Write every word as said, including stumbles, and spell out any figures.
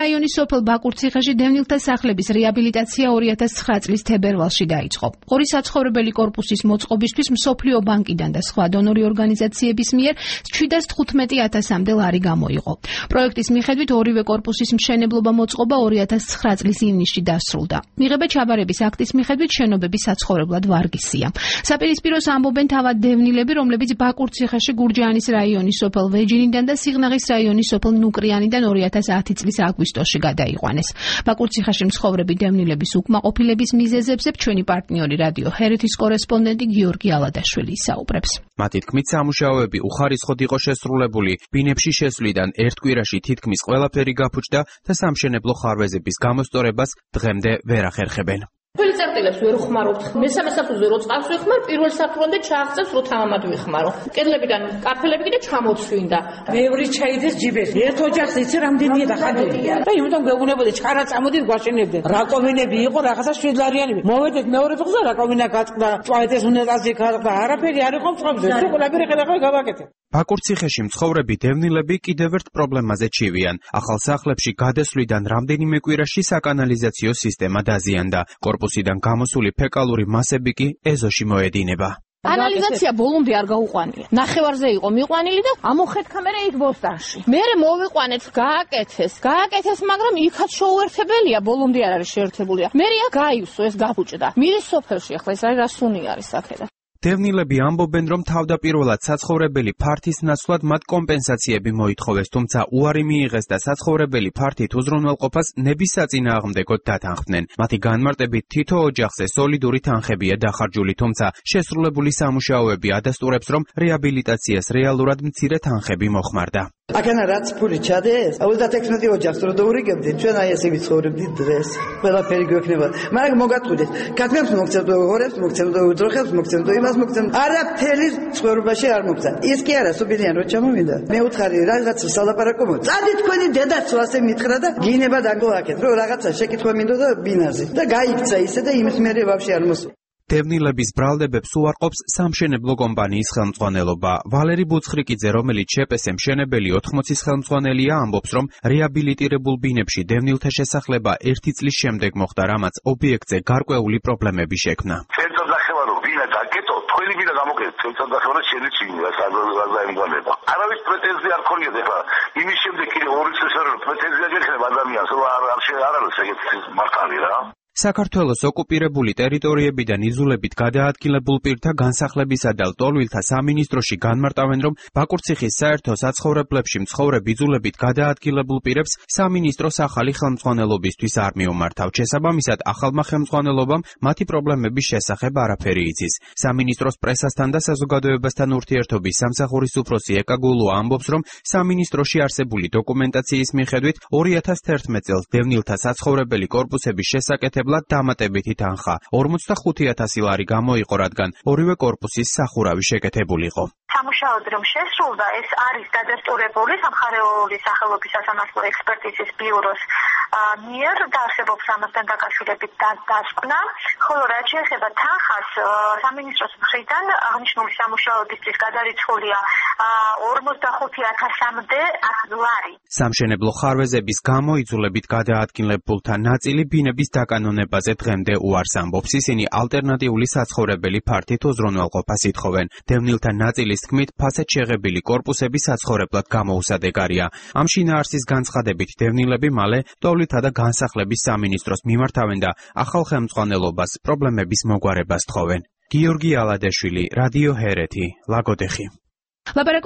რაიონის სოფელ ბაკურციხეში დევნილთა სახლების რეაბილიტაცია ორი ათას ცხრა წლის თებერვალში დაიწყო. ორი საცხოვრებელი კორპუსის მოწყობისთვის მსოფლიო ბანკიდან და სხვა დონორი ორგანიზაციების მიერ შვიდას თხუთმეტი ათასამდე ლარი გამოიყო. პროექტის მიხედვით ორივე კორპუსის მშენებლობა მოწყობა ორი ათას ცხრა წლის ივნისში დასრულდა. მიღება ჩაბარების აქტის მიხედვით შენობები საცხოვრებლად ვარგისია. საპირისპიროს ამბობენ თავად დევნილები, რომლებიც ბაკურციხეში გურჯაანის რაიონის სოფელ ვეჯინიდან და სიღნაღის რაიონის სოფელ ნუკრიანიდან ორი ათას ათი წლის აგვისტოში გადაიყვანეს. ბაკურციხეში მცხოვრები დევნილების უკმაყოფილების მიზეზებზე ჩვენი პარტნიორი რადიო ჰერეთის კორესპონდენტი გიორგი ალადაშვილი ისაუბრებს. მათი თქმით, სამუშაოები უხარისხოდ იყო შესრულებული. ბინებში შესვლიდან ერთ კვირაში თითქმის ყველაფერი გაფუჭდა და სამშენებლო ხარვეზების გამოსწორებას დღემდე ვერ ახერხებენ. Păi წერტილებს ვერ ხმარობთ. მესამე საფუძვზე რო წყავს ვიხმარ, პირველ საფრთხემდე ჩააღწევს რო თამამად ვიხმარო. კედლებიდან კაფელები კიდე ჩამოცვინდა. ბევრი ჩაიდეს ჯიბეს. ერთ ოჯახს იცი რამდენია და ხანდია. და იმდან გეუბნებოდი ჩარა წამოდით გვაშენებდნენ. რაკომინები იყო რაღაცა შვიდლარიანები. მოვედეთ მეორე დღეზე რაკომინა გაწყდა, ჭვაიტეს უნეტაზი გაწყდა. არაფერი არ იყო მწყობზე. თუ ყველაფერი ხედავ გავაკეთე. ბაკურციხეში მცხოვრები დევნილები კიდევ ერთ პრობლემაზე ჩივიან. ახალ სახლებში გადასვლიდან რამდენიმე კვირაში საკანალიზაციო სისტემა დაზიანდა. კორპუსიდან გამოსული ფეკალური მასები კი ეზოში მოედინება. კანალიზაცია ბოლომდე არ გაუყვანია. ნახევარზე იყო მიყვანილი და ამოხეთქა მე იქ ბოსტანში. მე მოვიყვანეთ, გააკეთეს. გააკეთეს, მაგრამ იქაც შეუერთებელია, ბოლომდე არ არის შეერთებული. მე აქ გაივსო, ეს გაფუჭდა. მირის სოფელში ახლა ეს არის რასუნი არის აქედა. დევნილები ამბობენ, რომ თავდაპირველად საცხოვრებელი ფართის ნაცვლად მათ კომპენსაციები მოითხოვეს, თუმცა უარი მიიღეს და საცხოვრებელი ფართით უზრუნველყოფას ნების საწინააღმდეგოდ დათანხმდნენ. მათი განმარტებით თითო ოჯახზე სოლიდური თანხებია დახარჯული, თუმცა შესრულებული სამუშაოები ადასტურებს, რომ რეაბილიტაციას რეალურად მცირე თანხები მოხმარდა. აქანა რაც ფული ჩადეს, ოცდაექვსმეტი ოჯახს რო დაურიგებდით, ჩვენ აი ესე ვიცხოვრებდით დღეს. ყველაფერი გვექნება. მაგრამ მოგატყუდეთ, კაცებს მოგცემთ, ღორებს მოგცემთ, უძროხებს მოგცემთ, იმას მოგცემთ. არაფერი ცხოვრებაში არ მოგცა. ის კი არა, სუბიდან რო ჩამოვიდა. მე უთხარი რაღაცა სალაპარაკო მო. წადი თქვენი დედაც ასე მითხრა და გინება დაგოაკეთ, რომ რაღაცა შეკითხვა მინდოდა ბინაზე. და გაიქცა ისე და იმის მერე ვაფშე არ მოსულა. დევნილების ბრალდებებს უარყოფს სამშენებლო კომპანიის ხელმძღვანელობა. ვალერი ბუცხრიკიძე, რომელიც შეპესე მშენებელი ოთხმოცის ხელმძღვანელია, ამბობს, რომ რეაბილიტირებულ ბინებში დევნილთა შესახლება ერთი წლის შემდეგ მოხდა, რამაც ობიექტზე გარკვეული პრობლემები შექმნა. ბინა დაკეტო, თქვენი ბინა გამოკეთეთ, თელსადახევრა შეიძლება გაზაიმგვალება. არავის პრეტენზია არ ქონიათ ახლა. იმის შემდეგ კიდე ორი წლის რომ პრეტენზია გექნება ადამიანს, რომ არ არ არ არის ეგეთი მართალი რა. საქართველოს ოკუპირებული ტერიტორიებიდან იზოლებით გადაადგილებულ პირთა განსახლებისა და ლტოლვილთა სამინისტროში განმარტავენ, რომ ბაკურციხის საერთო საცხოვრებლებში მცხოვრებ იზოლებით გადაადგილებულ პირებს სამინისტროს ახალი ხელმძღვანელობისთვის არ მიუმართავთ. შესაბამისად, ახალმა ხელმძღვანელობამ მათი პრობლემების შესახებ არაფერი იცის. სამინისტროს პრესასთან და საზოგადოებასთან ურთიერთობის სამსახურის უფროსი ეკაგულო ამბობს, რომ სამინისტროში არსებული დოკუმენტაციის მიხედვით ორი ათას თერთმეტ წელს დევნილთა საცხოვრებელი კორპუსების შესაკეთებლად დამატებითი თანხა ორმოცდახუთი ათასი ლარი გამოიყო, რადგან ორივე კორპუსის სახურავი შეკეთებულიყო. სამუშაოდ რომ შესრულდა, ეს არის დადასტურებული სამხარეოური სახელობის სასამართლო ექსპერტიზის ბიუროს მიერ და არსებობს ამასთან დაკავშირებით დასკვნა, ხოლო რაც შეეხება თანხას, სამინისტროს მხრიდან აღნიშნული სამუშაოებისთვის გადარიცხულია ორმოცდახუთი ათასამდე ლარი. სამშენებლო ხარვეზების გამო იზოლებით გადაადგილებულთა ნაწილი ბინების დაკანონებაზე დღემდე უარს ამბობს. ისინი ალტერნატიული საცხოვრებელი ფართით უზრუნველყოფას ითხოვენ. დევნილთა ნაწილის თქმით, ფასად შეღებილი კორპუსები საცხოვრებლად გამოუსადეგარია. ამ შინაარსის განცხადებით დევნილები მალე ლტოლვილთა და განსახლების სამინისტროს მიმართავენ და ახალ ხელმძღვანელობას პრობლემების მოგვარებას თხოვენ. გიორგი ალადაშვილი, რადიო ჰერეთი, ლაგოდეხი.